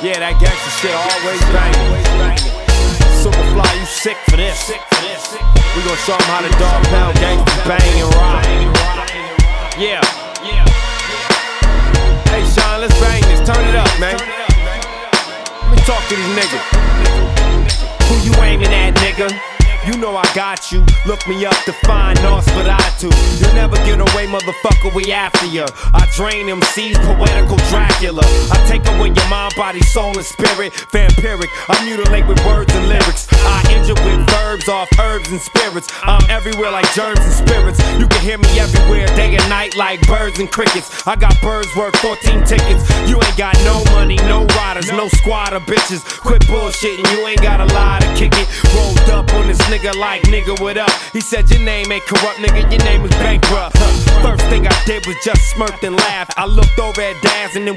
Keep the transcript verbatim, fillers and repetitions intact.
Yeah, that gangsta shit always banging. Superfly, you sick for this? We gon' show 'em how the dog pound gangsters bang and rock. Yeah. Hey Sean, let's bang this. Turn it up, man. Let me talk to these niggas. Who you aiming at, nigga? You know I got you. Look me up to find Nosferatu. You'll never get away, motherfucker, we after ya. I drain M Cs, poetical Dracula. I take away your mind, body, soul, and spirit. Vampiric, I mutilate with words and lyrics. I injure with verbs off herbs and spirits. I'm everywhere like germs and spirits. You can hear me everywhere, day and night like birds and crickets. I got birds worth fourteen tickets. You ain't got no money, no riders, no squad of bitches. Quit bullshitting, you ain't got a lie to kick it. Rolled up on this nigga like, nigga, what up? He said your name ain't corrupt, nigga, your name is bankrupt. Huh. First thing I did was just smirked and laughed. I looked over at Daz and then